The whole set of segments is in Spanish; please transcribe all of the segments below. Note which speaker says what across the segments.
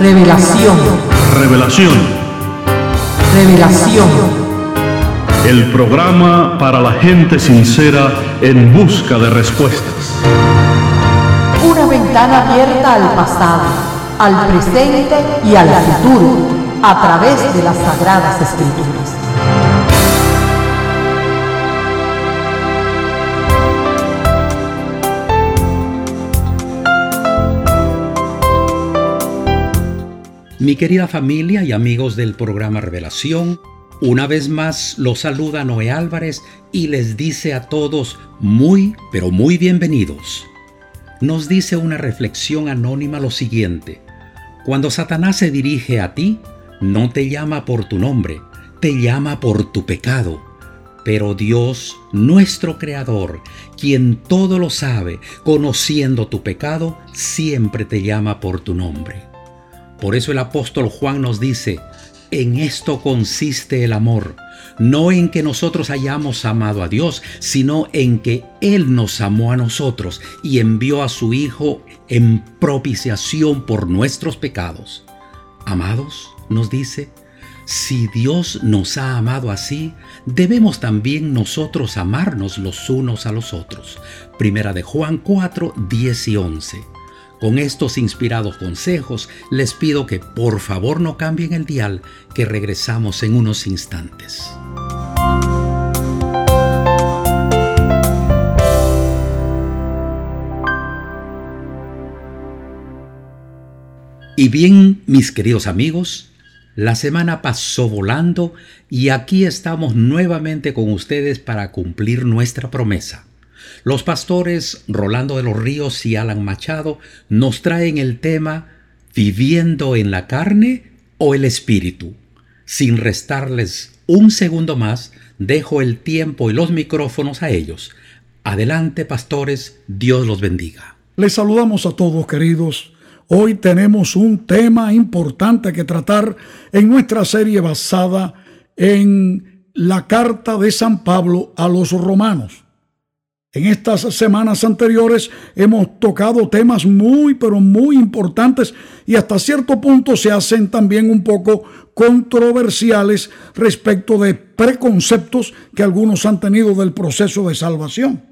Speaker 1: Revelación.
Speaker 2: Revelación.
Speaker 1: Revelación.
Speaker 2: El programa para la gente sincera en busca de respuestas.
Speaker 1: Una ventana abierta al pasado, al presente y al futuro a través de las Sagradas Escrituras.
Speaker 3: Mi querida familia y amigos del programa Revelación, una vez más los saluda Noé Álvarez y les dice a todos muy, pero muy bienvenidos. Nos dice una reflexión anónima lo siguiente: cuando Satanás se dirige a ti, no te llama por tu nombre, te llama por tu pecado. Pero Dios, nuestro Creador, quien todo lo sabe, conociendo tu pecado, siempre te llama por tu nombre. Por eso el apóstol Juan nos dice: en esto consiste el amor, no en que nosotros hayamos amado a Dios, sino en que Él nos amó a nosotros y envió a su Hijo en propiciación por nuestros pecados. Amados, nos dice, si Dios nos ha amado así, debemos también nosotros amarnos los unos a los otros. Primera de Juan 4, 10 y 11. Con estos inspirados consejos, les pido que por favor no cambien el dial, que regresamos en unos instantes. Y bien, mis queridos amigos, la semana pasó volando y aquí estamos nuevamente con ustedes para cumplir nuestra promesa. Los pastores Rolando de los Ríos y Alan Machado nos traen el tema ¿viviendo en la carne o el espíritu? Sin restarles un segundo más, dejo el tiempo y los micrófonos a ellos. Adelante, pastores, Dios los bendiga.
Speaker 4: Les saludamos a todos, queridos. Hoy tenemos un tema importante que tratar en nuestra serie basada en la carta de San Pablo a los romanos. En estas semanas anteriores hemos tocado temas muy, pero muy importantes y hasta cierto punto se hacen también un poco controversiales respecto de preconceptos que algunos han tenido del proceso de salvación.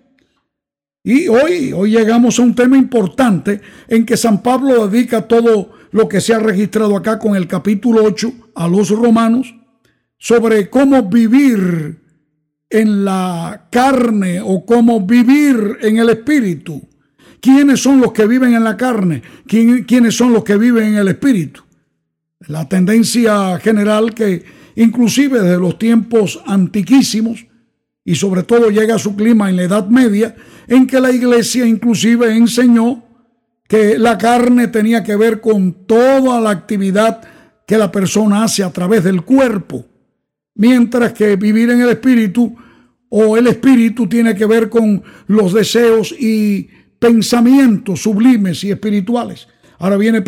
Speaker 4: Y hoy llegamos a un tema importante en que San Pablo dedica todo lo que se ha registrado acá con el capítulo 8 a los romanos sobre cómo vivir en la carne o cómo vivir en el espíritu. ¿Quiénes son los que viven en la carne? ¿Quiénes son los que viven en el espíritu? La tendencia general que inclusive desde los tiempos antiquísimos y sobre todo llega a su clima en la Edad Media, en que la iglesia inclusive enseñó que la carne tenía que ver con toda la actividad que la persona hace a través del cuerpo, mientras que vivir en el espíritu o el espíritu tiene que ver con los deseos y pensamientos sublimes y espirituales. Ahora viene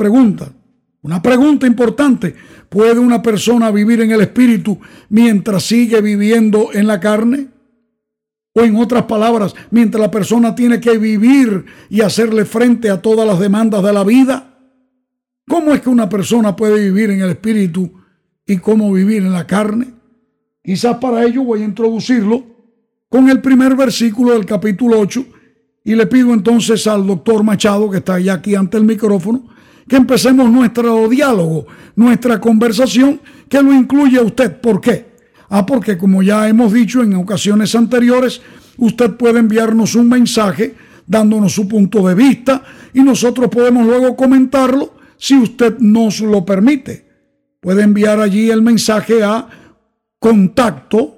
Speaker 4: una pregunta importante: ¿puede una persona vivir en el espíritu mientras sigue viviendo en la carne? O en otras palabras, mientras la persona tiene que vivir y hacerle frente a todas las demandas de la vida. ¿Cómo es que una persona puede vivir en el espíritu y cómo vivir en la carne? Quizás para ello voy a introducirlo con el primer versículo del capítulo 8 y le pido entonces al doctor Machado, que está ya aquí ante el micrófono, que empecemos nuestro diálogo, nuestra conversación, que lo incluye a usted. ¿Por qué? Porque como ya hemos dicho en ocasiones anteriores, usted puede enviarnos un mensaje dándonos su punto de vista y nosotros podemos luego comentarlo si usted nos lo permite. Puede enviar allí el mensaje a contacto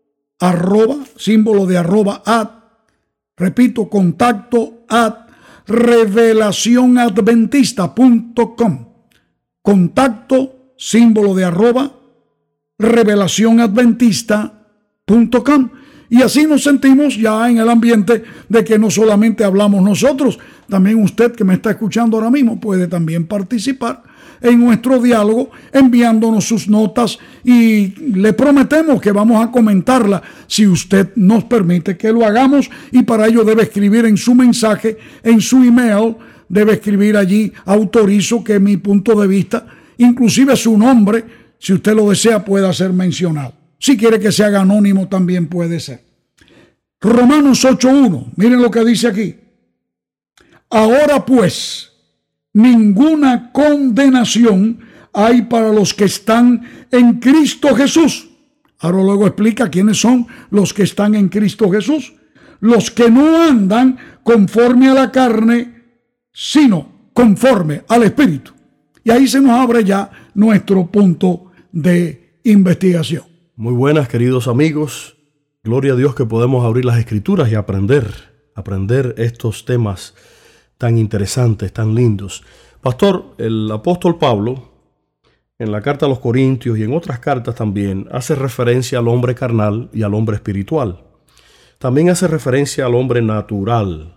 Speaker 4: @revelacionadventista.com. @revelacionadventista.com. Y así nos sentimos ya en el ambiente de que no solamente hablamos nosotros, también usted que me está escuchando ahora mismo puede también participar en nuestro diálogo enviándonos sus notas y le prometemos que vamos a comentarla si usted nos permite que lo hagamos, y para ello debe escribir en su mensaje, en su email, debe escribir allí: autorizo que mi punto de vista, inclusive su nombre, si usted lo desea, pueda ser mencionado. Si quiere que se haga anónimo, también puede ser. Romanos 8:1, miren lo que dice aquí. Ahora pues, ninguna condenación hay para los que están en Cristo Jesús. Ahora luego explica quiénes son los que están en Cristo Jesús. Los que no andan conforme a la carne, sino conforme al Espíritu. Y ahí se nos abre ya nuestro punto de investigación.
Speaker 5: Muy buenas, queridos amigos. Gloria a Dios que podemos abrir las Escrituras y aprender estos temas tan interesantes, tan lindos. Pastor, el apóstol Pablo, en la carta a los Corintios y en otras cartas también, hace referencia al hombre carnal y al hombre espiritual. También hace referencia al hombre natural.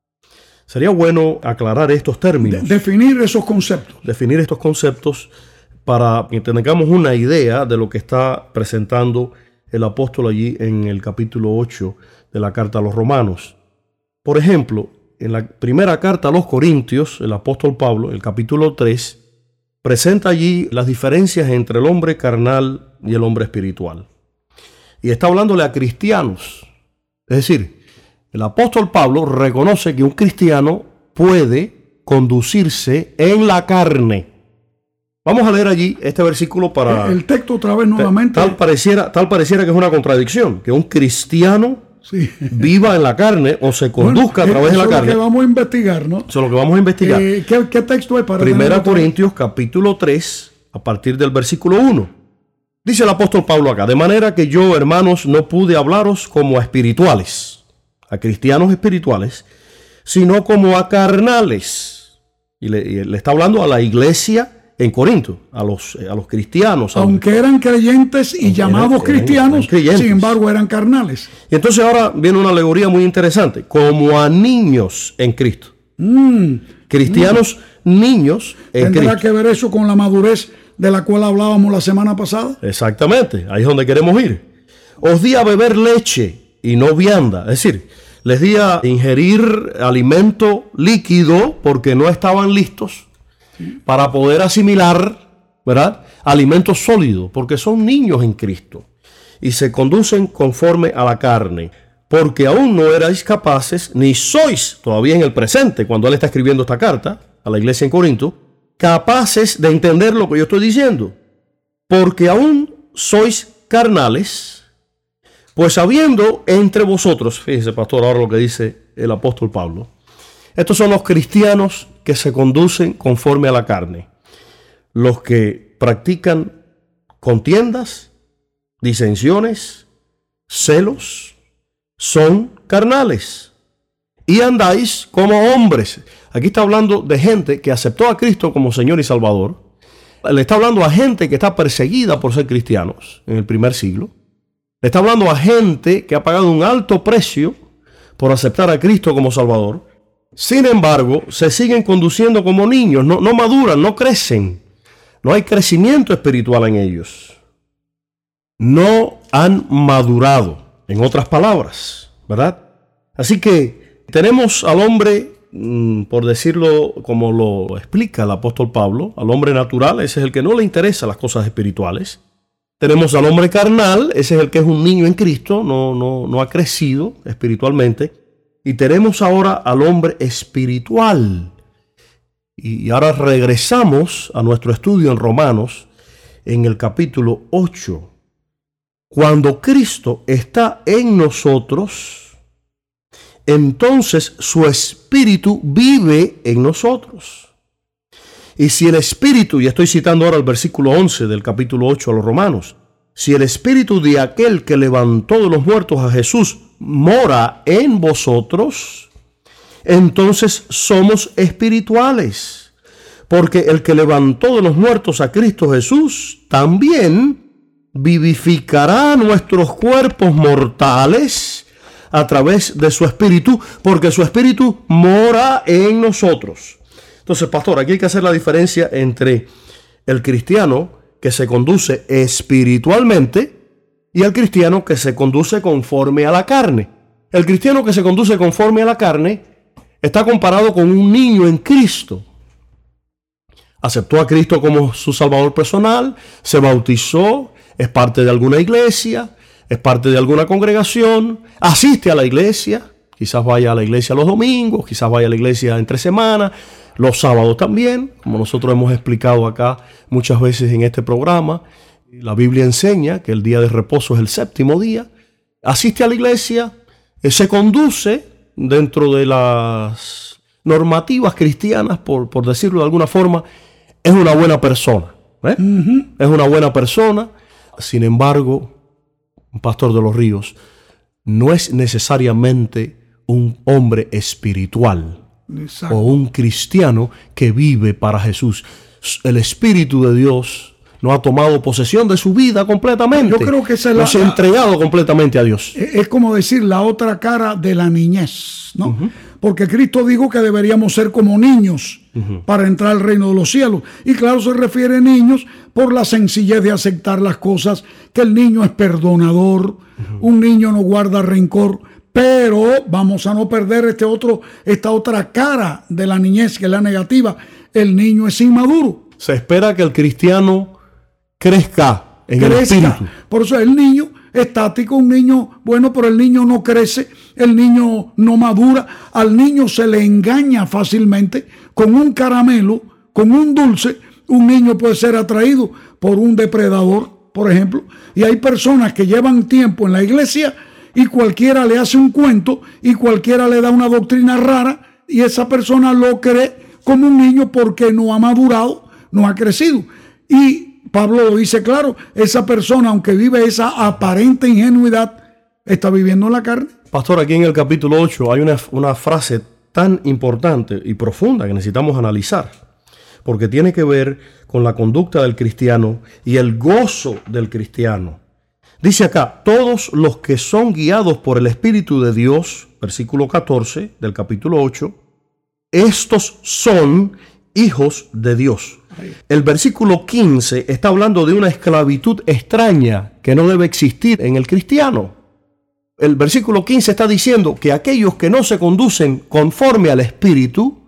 Speaker 5: Sería bueno aclarar estos términos.
Speaker 4: Definir esos conceptos.
Speaker 5: Definir estos conceptos para que tengamos una idea de lo que está presentando el apóstol allí en el capítulo 8 de la carta a los Romanos. Por ejemplo, en la primera carta a los Corintios, el apóstol Pablo, el capítulo 3, presenta allí las diferencias entre el hombre carnal y el hombre espiritual. Y está hablándole a cristianos. Es decir, el apóstol Pablo reconoce que un cristiano puede conducirse en la carne. Vamos a leer allí este versículo para...
Speaker 4: El texto otra vez nuevamente.
Speaker 5: Tal pareciera que es una contradicción, que un cristiano viva en la carne o se conduzca a través de la carne.
Speaker 4: Eso es lo que vamos a investigar, ¿no?
Speaker 5: Eso es lo que vamos a investigar.
Speaker 4: ¿Qué texto es para...
Speaker 5: Primera Corintios capítulo 3, a partir del versículo 1. Dice el apóstol Pablo acá: de manera que yo, hermanos, no pude hablaros como a espirituales, a cristianos espirituales, sino como a carnales. Y le está hablando a la iglesia en Corinto, a los cristianos.
Speaker 4: Aunque eran creyentes y llamados cristianos, sin embargo eran carnales.
Speaker 5: Y entonces ahora viene una alegoría muy interesante: como a niños en Cristo. Cristianos, niños en Cristo.
Speaker 4: ¿Tendrá que ver eso con la madurez de la cual hablábamos la semana pasada?
Speaker 5: Exactamente, ahí es donde queremos ir. Os di a beber leche y no vianda, es decir, les di a ingerir alimento líquido porque no estaban listos para poder asimilar, ¿verdad?, alimento sólido, porque son niños en Cristo y se conducen conforme a la carne, porque aún no erais capaces, ni sois todavía en el presente, cuando él está escribiendo esta carta a la iglesia en Corinto, capaces de entender lo que yo estoy diciendo, porque aún sois carnales, pues habiendo entre vosotros, fíjese, pastor, ahora lo que dice el apóstol Pablo, estos son los cristianos que se conducen conforme a la carne, los que practican contiendas, disensiones, celos, son carnales y andáis como hombres. Aquí está hablando de gente que aceptó a Cristo como Señor y Salvador. Le está hablando a gente que está perseguida por ser cristianos en el primer siglo. Le está hablando a gente que ha pagado un alto precio por aceptar a Cristo como Salvador. Sin embargo, se siguen conduciendo como niños, no maduran, no crecen. No hay crecimiento espiritual en ellos. No han madurado, en otras palabras, ¿verdad? Así que tenemos al hombre, por decirlo como lo explica el apóstol Pablo, al hombre natural, ese es el que no le interesa las cosas espirituales. Tenemos al hombre carnal, ese es el que es un niño en Cristo, no ha crecido espiritualmente. Y tenemos ahora al hombre espiritual. Y ahora regresamos a nuestro estudio en Romanos, en el capítulo 8. Cuando Cristo está en nosotros, entonces su espíritu vive en nosotros. Y si el espíritu, y estoy citando ahora el versículo 11 del capítulo 8 a los Romanos, si el espíritu de aquel que levantó de los muertos a Jesús mora en vosotros, entonces somos espirituales, porque el que levantó de los muertos a Cristo Jesús también vivificará nuestros cuerpos mortales a través de su espíritu, porque su espíritu mora en nosotros. Entonces, pastor, aquí hay que hacer la diferencia entre el cristiano que se conduce espiritualmente y el cristiano que se conduce conforme a la carne. El cristiano que se conduce conforme a la carne está comparado con un niño en Cristo. Aceptó a Cristo como su Salvador personal, se bautizó, es parte de alguna iglesia, es parte de alguna congregación, asiste a la iglesia, quizás vaya a la iglesia los domingos, quizás vaya a la iglesia entre semana, los sábados también, como nosotros hemos explicado acá muchas veces en este programa. La Biblia enseña que el día de reposo es el séptimo día. Asiste a la iglesia, se conduce dentro de las normativas cristianas, por decirlo de alguna forma, es una buena persona. Es una buena persona. Sin embargo, Pastor de los Ríos, no es necesariamente un hombre espiritual. Exacto. O un cristiano que vive para Jesús. El Espíritu de Dios no ha tomado posesión de su vida completamente. Yo creo que se ha entregado completamente a Dios.
Speaker 4: Es como decir la otra cara de la niñez, ¿no? Porque Cristo dijo que deberíamos ser como niños para entrar al reino de los cielos. Y claro, se refiere a niños por la sencillez de aceptar las cosas, que el niño es perdonador, un niño no guarda rencor. Pero vamos a no perder esta otra cara de la niñez, que es la negativa. El niño es inmaduro.
Speaker 5: Se espera que el cristiano crezca en el espíritu.
Speaker 4: Por eso el niño estático, un niño bueno, pero el niño no crece, el niño no madura. Al niño se le engaña fácilmente con un caramelo, con un dulce. Un niño puede ser atraído por un depredador, por ejemplo. Y hay personas que llevan tiempo en la iglesia y cualquiera le hace un cuento y cualquiera le da una doctrina rara y esa persona lo cree como un niño porque no ha madurado, no ha crecido. Y Pablo lo dice claro, esa persona, aunque vive esa aparente ingenuidad, está viviendo en la carne.
Speaker 5: Pastor, aquí en el capítulo 8 hay una frase tan importante y profunda que necesitamos analizar, porque tiene que ver con la conducta del cristiano y el gozo del cristiano. Dice acá, todos los que son guiados por el Espíritu de Dios, versículo 14 del capítulo 8, estos son hijos de Dios. El versículo 15 está hablando de una esclavitud extraña que no debe existir en el cristiano. El versículo 15 está diciendo que aquellos que no se conducen conforme al Espíritu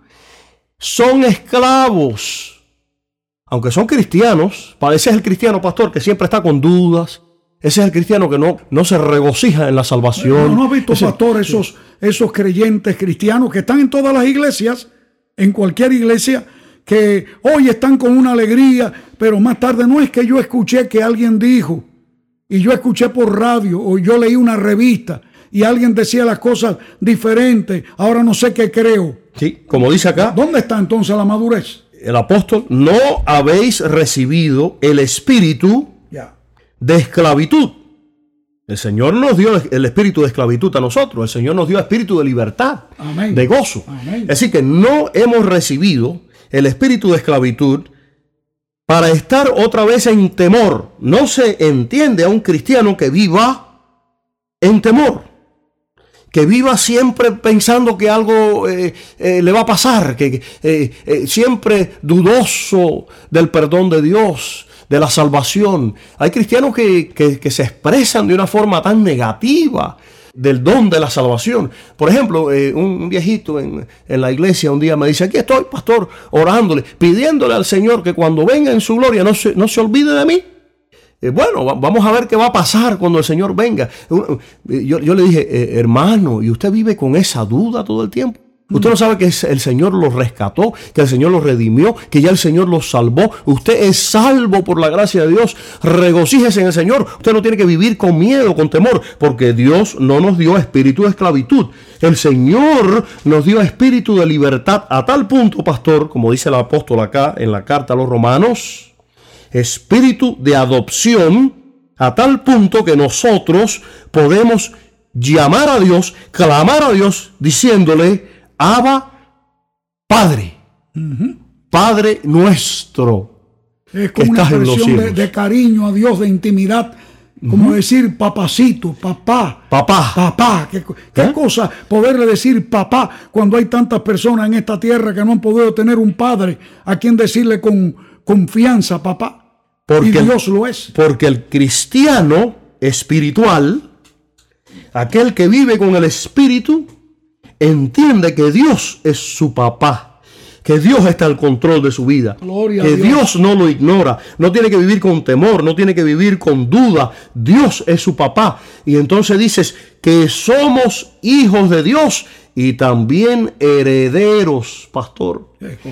Speaker 5: son esclavos. Aunque son cristianos, ese es el cristiano, pastor, que siempre está con dudas. Ese es el cristiano que no se regocija en la salvación.
Speaker 4: ¿No has visto, pastor, esos creyentes cristianos que están en todas las iglesias, en cualquier iglesia, que hoy están con una alegría, pero más tarde no es que yo escuché que alguien dijo, y yo escuché por radio, o yo leí una revista, y alguien decía las cosas diferentes, ahora no sé qué creo?
Speaker 5: Sí, como dice acá.
Speaker 4: ¿Dónde está entonces la madurez?
Speaker 5: El apóstol, no habéis recibido el espíritu de esclavitud. El Señor nos dio el espíritu de esclavitud a nosotros. El Señor nos dio espíritu de libertad, amén, de gozo. Amén. Es decir, que no hemos recibido el espíritu de esclavitud para estar otra vez en temor. No se entiende a un cristiano que viva en temor, que viva siempre pensando que algo le va a pasar, que siempre dudoso del perdón de Dios, de la salvación. Hay cristianos que se expresan de una forma tan negativa del don de la salvación. Por ejemplo, un viejito en la iglesia un día me dice, aquí estoy, pastor, orándole, pidiéndole al Señor que cuando venga en su gloria no se olvide de mí. Bueno, vamos a ver qué va a pasar cuando el Señor venga. Yo le dije, hermano, ¿y usted vive con esa duda todo el tiempo? Usted no sabe que el Señor los rescató, que el Señor los redimió, que ya el Señor los salvó. Usted es salvo por la gracia de Dios. Regocíjese en el Señor. Usted no tiene que vivir con miedo, con temor, porque Dios no nos dio espíritu de esclavitud. El Señor nos dio espíritu de libertad a tal punto, pastor, como dice el apóstol acá en la carta a los Romanos, espíritu de adopción a tal punto que nosotros podemos llamar a Dios, clamar a Dios, diciéndole, Abba, Padre, Padre nuestro.
Speaker 4: Es como una expresión de cariño a Dios, de intimidad, como decir papacito, papá. ¿Qué cosa poderle decir papá cuando hay tantas personas en esta tierra que no han podido tener un padre a quien decirle con confianza papá? Y Dios lo es.
Speaker 5: Porque el cristiano espiritual, aquel que vive con el Espíritu, entiende que Dios es su papá, que Dios está al control de su vida,
Speaker 4: Gloria
Speaker 5: que
Speaker 4: a
Speaker 5: Dios no lo ignora, no tiene que vivir con temor, no tiene que vivir con duda. Dios es su papá. Y entonces dices que somos hijos de Dios y también herederos, pastor.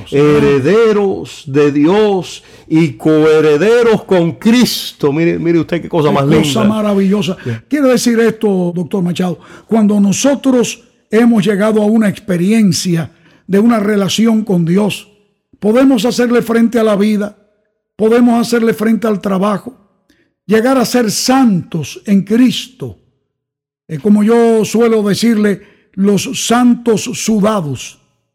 Speaker 5: Herederos de Dios y coherederos con Cristo. Mire usted qué cosa más linda.
Speaker 4: Cosa maravillosa. Quiero decir esto, doctor Machado. Cuando nosotros hemos llegado a una experiencia de una relación con Dios, podemos hacerle frente a la vida, podemos hacerle frente al trabajo, llegar a ser santos en Cristo. Como yo suelo decirle, los santos sudados.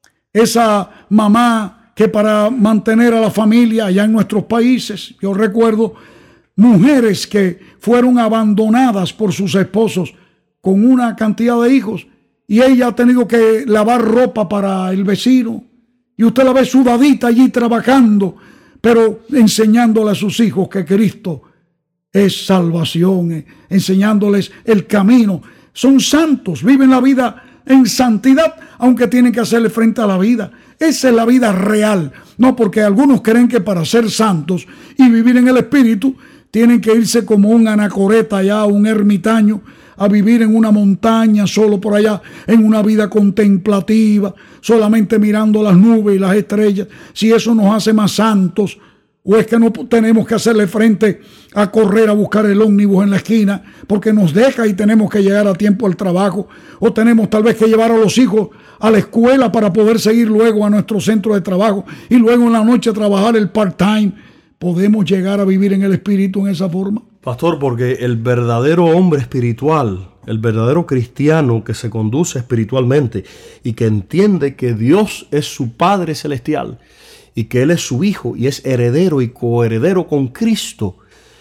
Speaker 4: Esa mamá que para mantener a la familia allá en nuestros países, yo recuerdo mujeres que fueron abandonadas por sus esposos con una cantidad de hijos, y ella ha tenido que lavar ropa para el vecino, y usted la ve sudadita allí trabajando, pero enseñándole a sus hijos que Cristo es salvación, enseñándoles el camino. Son santos, viven la vida en santidad, aunque tienen que hacerle frente a la vida. Esa es la vida real. No, porque algunos creen que para ser santos y vivir en el Espíritu tienen que irse como un anacoreta allá, un ermitaño, a vivir en una montaña, solo por allá, en una vida contemplativa, solamente mirando las nubes y las estrellas. Si eso nos hace más santos, o es que no tenemos que hacerle frente a correr a buscar el ómnibus en la esquina porque nos deja y tenemos que llegar a tiempo al trabajo, o tenemos tal vez que llevar a los hijos a la escuela para poder seguir luego a nuestro centro de trabajo y luego en la noche trabajar el part-time. ¿Podemos llegar a vivir en el Espíritu en esa forma?
Speaker 5: Pastor, porque el verdadero hombre espiritual, el verdadero cristiano que se conduce espiritualmente y que entiende que Dios es su Padre celestial y que Él es su Hijo y es heredero y coheredero con Cristo,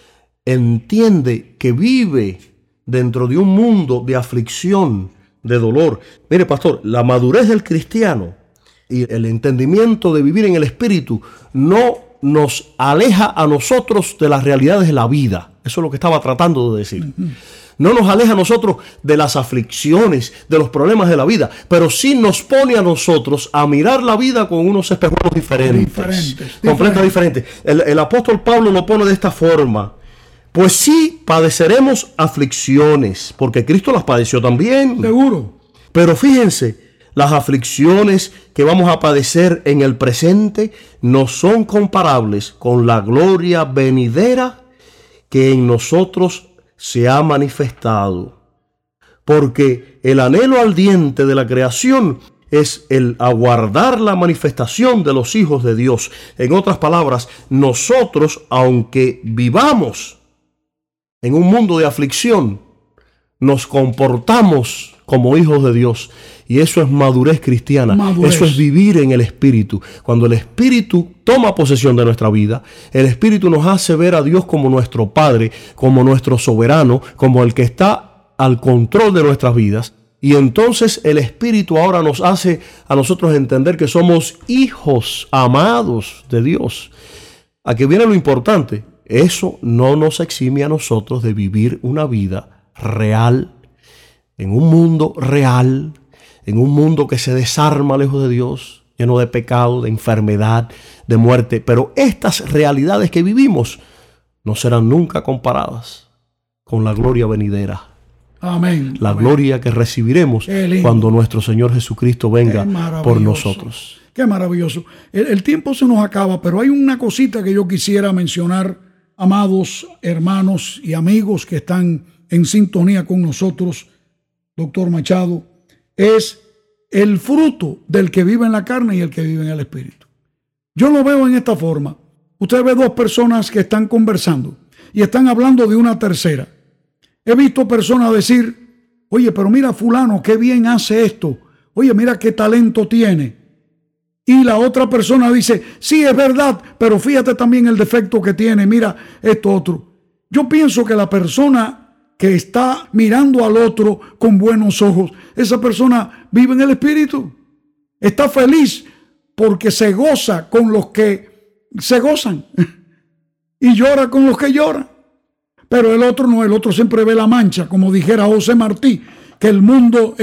Speaker 5: entiende que vive dentro de un mundo de aflicción, de dolor. Mire, pastor, la madurez del cristiano y el entendimiento de vivir en el Espíritu no nos aleja a nosotros de las realidades de la vida. Eso es lo que estaba tratando de decir. No nos aleja a nosotros de las aflicciones, de los problemas de la vida, pero sí nos pone a nosotros a mirar la vida con unos espejuelos diferentes. Completamente diferentes. El apóstol Pablo lo pone de esta forma: pues sí, padeceremos aflicciones, porque Cristo las padeció también.
Speaker 4: Seguro.
Speaker 5: Pero fíjense, las aflicciones que vamos a padecer en el presente no son comparables con la gloria venidera que en nosotros se ha manifestado. Porque el anhelo ardiente de la creación es el aguardar la manifestación de los hijos de Dios. En otras palabras, nosotros, aunque vivamos en un mundo de aflicción, nos comportamos como hijos de Dios. Y eso es madurez cristiana. Eso es vivir en el Espíritu. Cuando el Espíritu toma posesión de nuestra vida, el Espíritu nos hace ver a Dios como nuestro Padre, como nuestro soberano, como el que está al control de nuestras vidas. Y entonces el Espíritu ahora nos hace a nosotros entender que somos hijos amados de Dios. Aquí viene lo importante. Eso no nos exime a nosotros de vivir una vida real, en un mundo real, en un mundo que se desarma lejos de Dios, lleno de pecado, de enfermedad, de muerte. Pero estas realidades que vivimos no serán nunca comparadas con la gloria venidera.
Speaker 4: Amén.
Speaker 5: La gloria que recibiremos cuando nuestro Señor Jesucristo venga por nosotros.
Speaker 4: Qué maravilloso. El tiempo se nos acaba, pero hay una cosita que yo quisiera mencionar, amados hermanos y amigos que están en sintonía con nosotros, doctor Machado. Es el fruto del que vive en la carne y el que vive en el Espíritu. Yo lo veo en esta forma. Usted ve dos personas que están conversando y están hablando de una tercera. He visto personas decir: oye, pero mira fulano, qué bien hace esto. Oye, mira qué talento tiene. Y la otra persona dice: sí, es verdad, pero fíjate también el defecto que tiene. Mira esto otro. Yo pienso que la persona que está mirando al otro con buenos ojos, esa persona vive en el Espíritu. Está feliz porque se goza con los que se gozan y llora con los que lloran. Pero el otro no, el otro siempre ve la mancha, como dijera José Martí, que el mundo,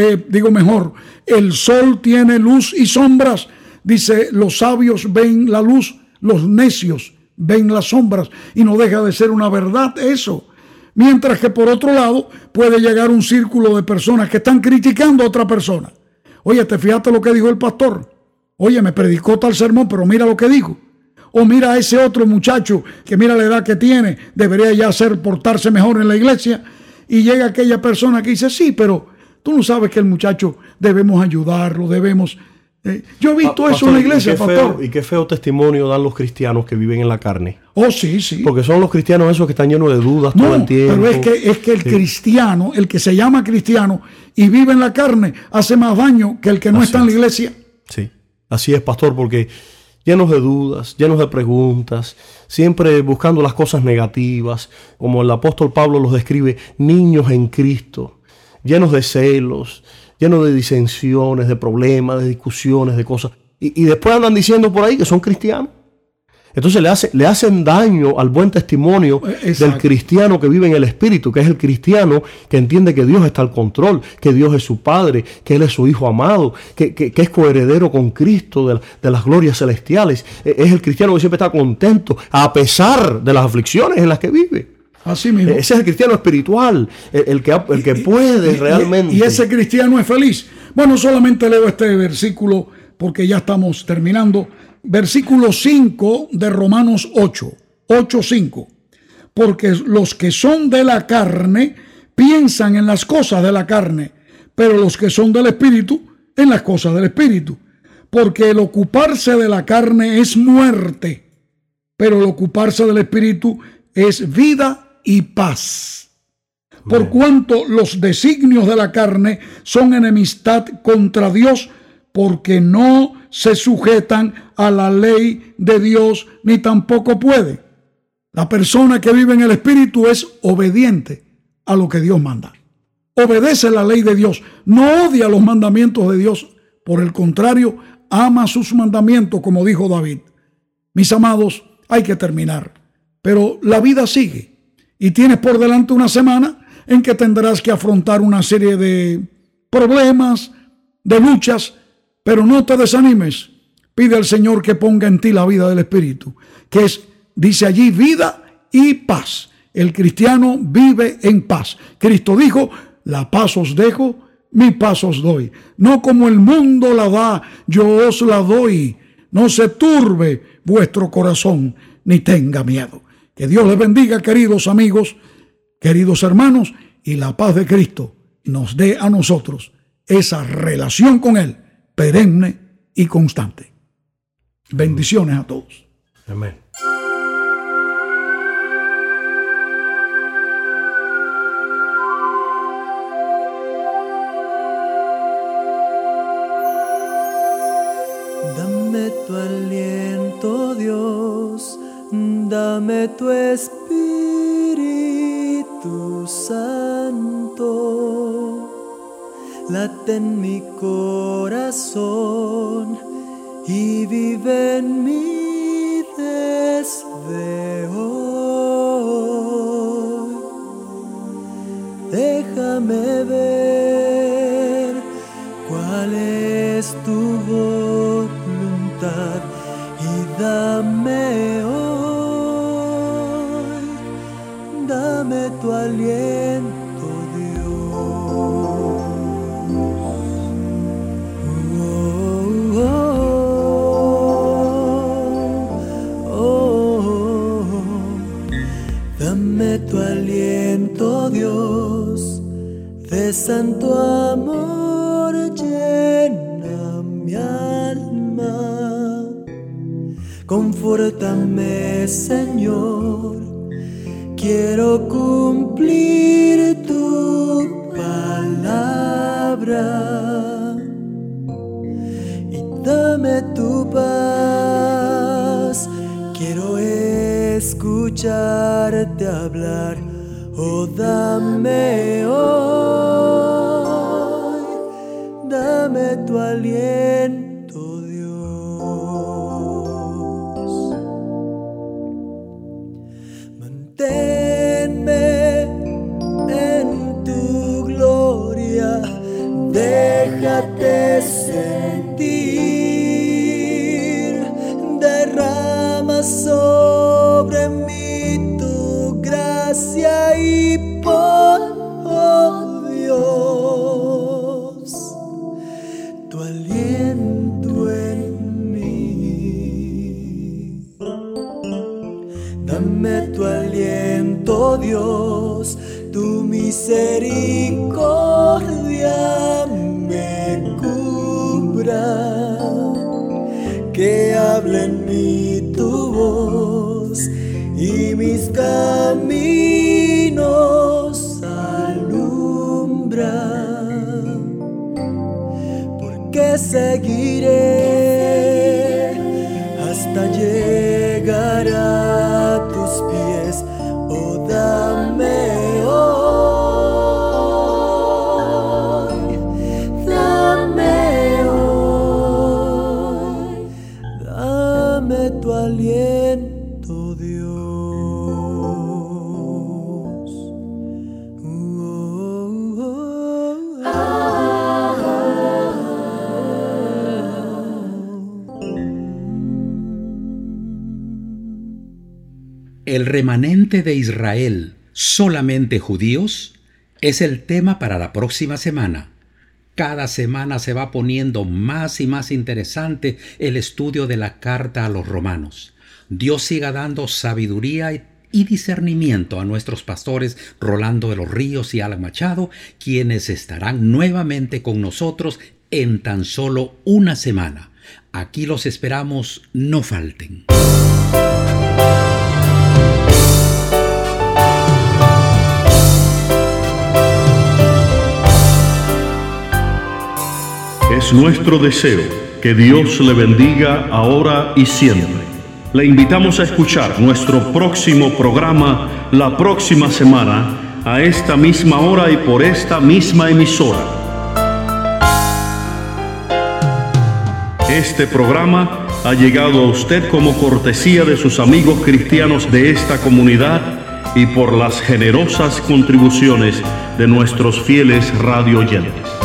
Speaker 4: el sol tiene luz y sombras. Dice, los sabios ven la luz, los necios ven las sombras, y no deja de ser una verdad eso. Mientras que por otro lado puede llegar un círculo de personas que están criticando a otra persona. Oye, ¿te fijaste lo que dijo el pastor? Oye, me predicó tal sermón, pero mira lo que dijo. O mira a ese otro muchacho que mira la edad que tiene, debería ya portarse mejor en la iglesia. Y llega aquella persona que dice, sí, pero tú no sabes que el muchacho debemos ayudarlo, debemos... yo he visto eso en la iglesia, pastor.
Speaker 5: Y qué feo testimonio dan los cristianos que viven en la carne.
Speaker 4: Oh, sí, sí.
Speaker 5: Porque son los cristianos esos que están llenos de dudas todo el tiempo.
Speaker 4: Pero es que el cristiano, el que se llama cristiano y vive en la carne, hace más daño que el que no está en la iglesia.
Speaker 5: Sí, así es, pastor, porque llenos de dudas, llenos de preguntas, siempre buscando las cosas negativas, como el apóstol Pablo los describe, niños en Cristo, llenos de celos, llenos de disensiones, de problemas, de discusiones, de cosas. Y después andan diciendo por ahí que son cristianos. Entonces le hacen daño al buen testimonio del cristiano que vive en el Espíritu, que es el cristiano que entiende que Dios está al control, que Dios es su Padre, que Él es su Hijo amado, que es coheredero con Cristo de las glorias celestiales. Es el cristiano que siempre está contento a pesar de las aflicciones en las que vive.
Speaker 4: Así mismo.
Speaker 5: Ese es el cristiano espiritual, el que puede realmente.
Speaker 4: Y ese cristiano es feliz. Bueno, solamente leo este versículo porque ya estamos terminando. Versículo 5 de Romanos 8:5. Porque los que son de la carne piensan en las cosas de la carne, pero los que son del Espíritu en las cosas del Espíritu. Porque el ocuparse de la carne es muerte, pero el ocuparse del Espíritu es vida y paz. Por cuanto los designios de la carne son enemistad contra Dios, porque no se sujetan a la ley de Dios, ni tampoco puede. La persona que vive en el Espíritu es obediente a lo que Dios manda. Obedece la ley de Dios, no odia los mandamientos de Dios. Por el contrario, ama sus mandamientos, como dijo David. Mis amados, hay que terminar, pero la vida sigue. Y tienes por delante una semana en que tendrás que afrontar una serie de problemas, de luchas, pero no te desanimes. Pide al Señor que ponga en ti la vida del Espíritu, que es, dice allí, vida y paz. El cristiano vive en paz. Cristo dijo, la paz os dejo, mi paz os doy. No como el mundo la da, yo os la doy. No se turbe vuestro corazón, ni tenga miedo. Que Dios les bendiga, queridos amigos, queridos hermanos, y la paz de Cristo nos dé a nosotros esa relación con Él, perenne y constante. Bendiciones a todos.
Speaker 5: Amén.
Speaker 6: Dame tu aliento, Dios, dame tu Espíritu Santo. Late en mi corazón y vive en mí desde hoy. Déjame ver cuál es tu voluntad y dame hoy, dame tu aliento. Tu aliento, Dios, de santo amor llena mi alma. Confórtame, Señor, quiero cumplir tu palabra y dame tu paz. Quiero escucharte hablar, oh dame hoy, dame tu aliento, Dios. Manténme en tu gloria, tu aliento en mí. Dame tu aliento, Dios, tu misericordia me cubra. Que hable en mí tu voz y mis caminos alumbra. Porque seguiré hasta llegar a tus pies. Oh, dame hoy, dame hoy, dame tu aliento, Dios.
Speaker 3: ¿El remanente de Israel, solamente judíos? Es el tema para la próxima semana. Cada semana se va poniendo más y más interesante el estudio de la carta a los romanos. Dios siga dando sabiduría y discernimiento a nuestros pastores Rolando de los Ríos y Alan Machado, quienes estarán nuevamente con nosotros en tan solo una semana. Aquí los esperamos, no falten.
Speaker 2: Es nuestro deseo que Dios le bendiga ahora y siempre. Le invitamos a escuchar nuestro próximo programa la próxima semana a esta misma hora y por esta misma emisora. Este programa ha llegado a usted como cortesía de sus amigos cristianos de esta comunidad y por las generosas contribuciones de nuestros fieles radioyentes.